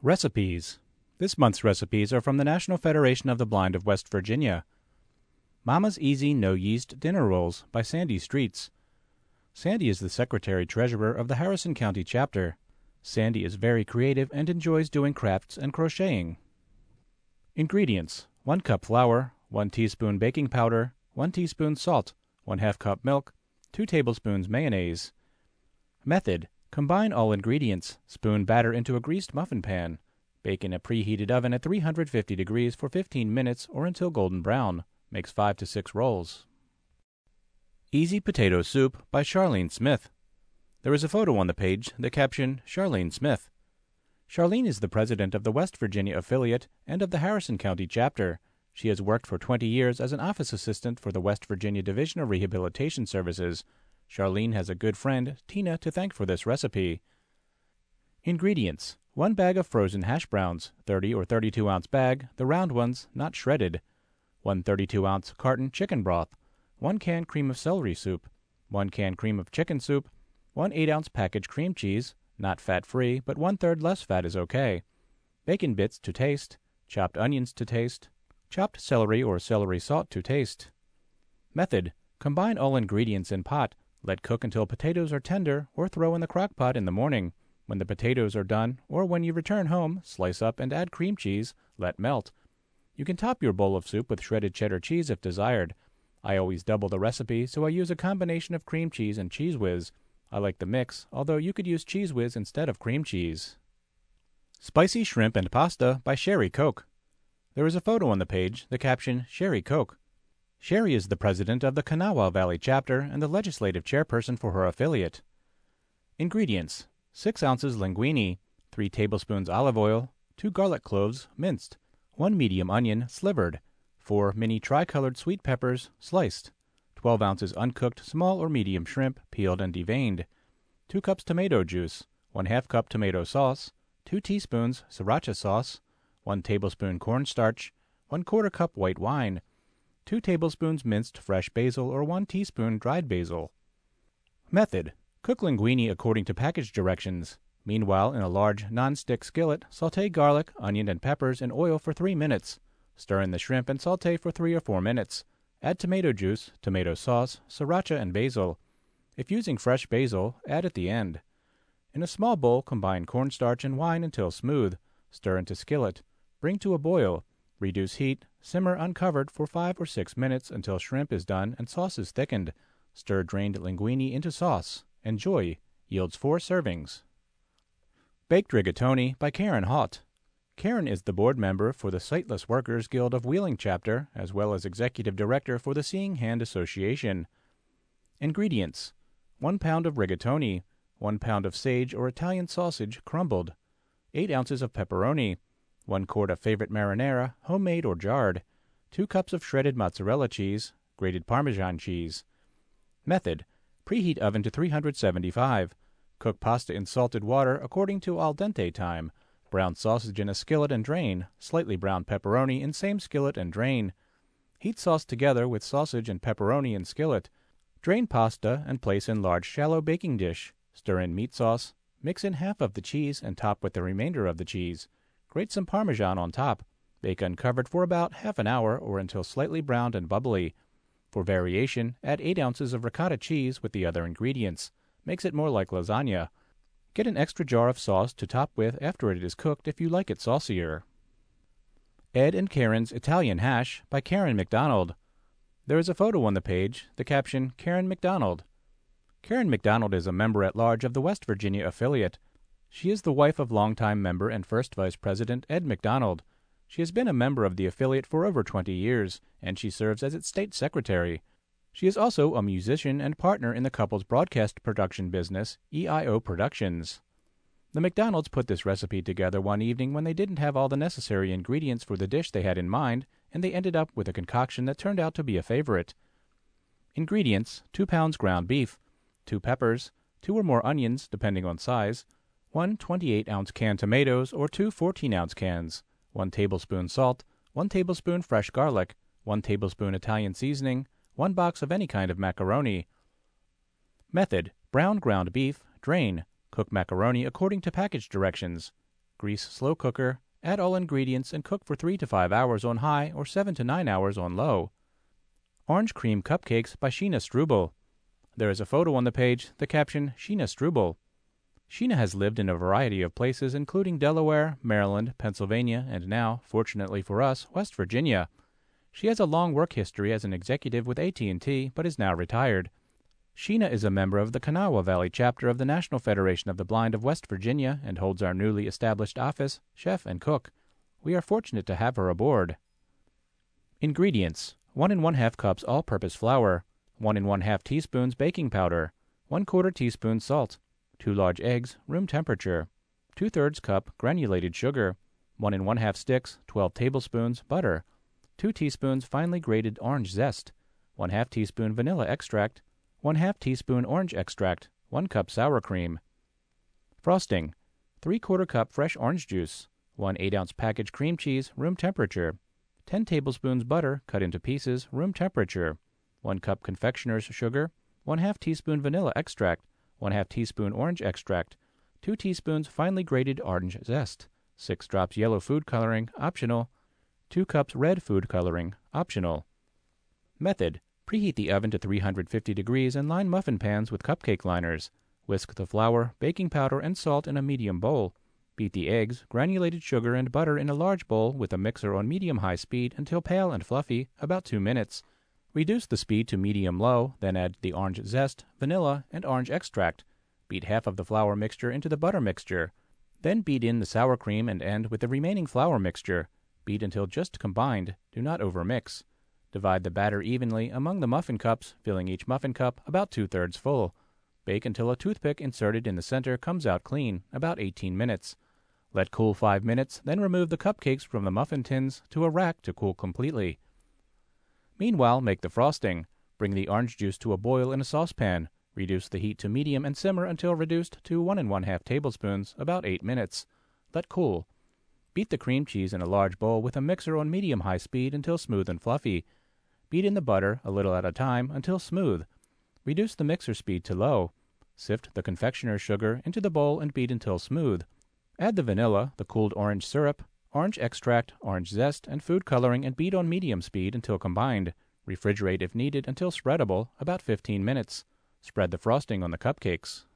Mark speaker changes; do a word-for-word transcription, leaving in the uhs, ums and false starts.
Speaker 1: Recipes. This month's recipes are from the National Federation of the Blind of West Virginia. Mama's Easy No Yeast Dinner Rolls by Sandy Streets. Sandy is the Secretary-Treasurer of the Harrison County Chapter. Sandy is very creative and enjoys doing crafts and crocheting. Ingredients: one cup flour, one teaspoon baking powder, one teaspoon salt, one half cup milk, two tablespoons mayonnaise. Method: combine all ingredients, spoon batter into a greased muffin pan. Bake in a preheated oven at three hundred fifty degrees for fifteen minutes or until golden brown. Makes five to six rolls. Easy Potato Soup by Charlene Smith. There is a photo on the page, the caption, Charlene Smith. Charlene is the president of the West Virginia affiliate and of the Harrison County chapter. She has worked for twenty years as an office assistant for the West Virginia Division of Rehabilitation Services. Charlene has a good friend, Tina, to thank for this recipe. Ingredients: one bag of frozen hash browns, thirty or thirty-two ounce bag, the round ones, not shredded. one thirty-two ounce carton chicken broth, one can cream of celery soup, one can cream of chicken soup, one eight ounce package cream cheese, not fat-free, but one-third less fat is okay, bacon bits to taste, chopped onions to taste, chopped celery or celery salt to taste. Method: combine all ingredients in pot, let cook until potatoes are tender, or throw in the crock pot in the morning. When the potatoes are done, or when you return home, slice up and add cream cheese, let melt. You can top your bowl of soup with shredded cheddar cheese if desired. I always double the recipe, so I use a combination of cream cheese and Cheez Whiz. I like the mix, although you could use Cheez Whiz instead of cream cheese. Spicy Shrimp and Pasta by Sherry Coke. There is a photo on the page, the caption, Sherry Coke. Sherry is the president of the Kanawha Valley chapter and the legislative chairperson for her affiliate. Ingredients: six ounces linguine, three tablespoons olive oil, two garlic cloves, minced, one medium onion, slivered, four mini tricolored sweet peppers, sliced, twelve ounces uncooked small or medium shrimp, peeled and deveined, two cups tomato juice, one half cup tomato sauce, two teaspoons sriracha sauce, one tablespoon cornstarch, one quarter cup white wine, two tablespoons minced fresh basil or one teaspoon dried basil. Method: cook linguine according to package directions. Meanwhile, in a large non-stick skillet, sauté garlic, onion, and peppers in oil for three minutes. Stir in the shrimp and sauté for three or four minutes. Add tomato juice, tomato sauce, sriracha, and basil. If using fresh basil, add at the end. In a small bowl, combine cornstarch and wine until smooth. Stir into skillet. Bring to a boil. Reduce heat. Simmer uncovered for five or six minutes until shrimp is done and sauce is thickened. Stir drained linguine into sauce. Enjoy. Yields four servings. Baked Rigatoni by Karen Haught. Karen is the board member for the Sightless Workers Guild of Wheeling chapter, as well as executive director for the Seeing Hand Association. Ingredients: one pound of rigatoni, one pound of sage or Italian sausage crumbled, eight ounces of pepperoni, one quart of favorite marinara, homemade or jarred, two cups of shredded mozzarella cheese, grated Parmesan cheese. Method: preheat oven to three hundred seventy-five. Cook pasta in salted water according to al dente time. Brown sausage in a skillet and drain. Slightly browned pepperoni in same skillet and drain. Heat sauce together with sausage and pepperoni in skillet. Drain pasta and place in large shallow baking dish. Stir in meat sauce. Mix in half of the cheese and top with the remainder of the cheese. Grate some Parmesan on top. Bake uncovered for about half an hour or until slightly browned and bubbly. For variation, add eight ounces of ricotta cheese with the other ingredients. Makes it more like lasagna. Get an extra jar of sauce to top with after it is cooked if you like it saucier. Ed and Karen's Italian Hash by Karen McDonald. There is a photo on the page, the caption, Karen McDonald. Karen McDonald is a member-at-large of the West Virginia affiliate. She is the wife of longtime member and first vice president Ed McDonald. She has been a member of the affiliate for over twenty years, and she serves as its state secretary. She is also a musician and partner in the couple's broadcast production business, E I O Productions. The McDonalds put this recipe together one evening when they didn't have all the necessary ingredients for the dish they had in mind, and they ended up with a concoction that turned out to be a favorite. Ingredients: two pounds ground beef, two peppers, two or more onions, depending on size, one twenty-eight ounce canned tomatoes or two fourteen ounce cans, one tablespoon salt, one tablespoon fresh garlic, one tablespoon Italian seasoning, one box of any kind of macaroni. Method: brown ground beef, drain. Cook macaroni according to package directions. Grease slow cooker. Add all ingredients and cook for three to five hours on high or seven to nine hours on low. Orange Cream Cupcakes by Sheena Struble. There is a photo on the page, the caption, Sheena Struble. Sheena has lived in a variety of places including Delaware, Maryland, Pennsylvania, and now, fortunately for us, West Virginia. She has a long work history as an executive with A T and T, but is now retired. Sheena is a member of the Kanawha Valley chapter of the National Federation of the Blind of West Virginia and holds our newly established office, chef, and cook. We are fortunate to have her aboard. Ingredients: one and one half cups all-purpose flour, one and one half teaspoons baking powder, one quarter teaspoon salt, two large eggs, room temperature, two thirds cup granulated sugar, one and one half sticks, twelve tablespoons butter, two teaspoons finely grated orange zest, one half teaspoon vanilla extract, one half teaspoon orange extract, one cup sour cream. Frosting: three quarter cup fresh orange juice, one eight ounce package cream cheese, room temperature, ten tablespoons butter cut into pieces, room temperature, one cup confectioner's sugar, one half teaspoon vanilla extract, one half teaspoon orange extract, two teaspoons finely grated orange zest, six drops yellow food coloring, optional, two cups red food coloring, optional. Method: preheat the oven to three hundred fifty degrees and line muffin pans with cupcake liners. Whisk the flour, baking powder, and salt in a medium bowl. Beat the eggs, granulated sugar, and butter in a large bowl with a mixer on medium-high speed until pale and fluffy, about two minutes. Reduce the speed to medium-low, then add the orange zest, vanilla, and orange extract. Beat half of the flour mixture into the butter mixture. Then beat in the sour cream and end with the remaining flour mixture. Beat until just combined. Do not overmix. Divide the batter evenly among the muffin cups, filling each muffin cup about two-thirds full. Bake until a toothpick inserted in the center comes out clean, about eighteen minutes. Let cool five minutes, then remove the cupcakes from the muffin tins to a rack to cool completely. Meanwhile, make the frosting. Bring the orange juice to a boil in a saucepan. Reduce the heat to medium and simmer until reduced to one and one half tablespoons, about eight minutes. Let cool. Beat the cream cheese in a large bowl with a mixer on medium-high speed until smooth and fluffy. Beat in the butter, a little at a time, until smooth. Reduce the mixer speed to low. Sift the confectioner's sugar into the bowl and beat until smooth. Add the vanilla, the cooled orange syrup, orange extract, orange zest, and food coloring and beat on medium speed until combined. Refrigerate if needed until spreadable, about fifteen minutes. Spread the frosting on the cupcakes.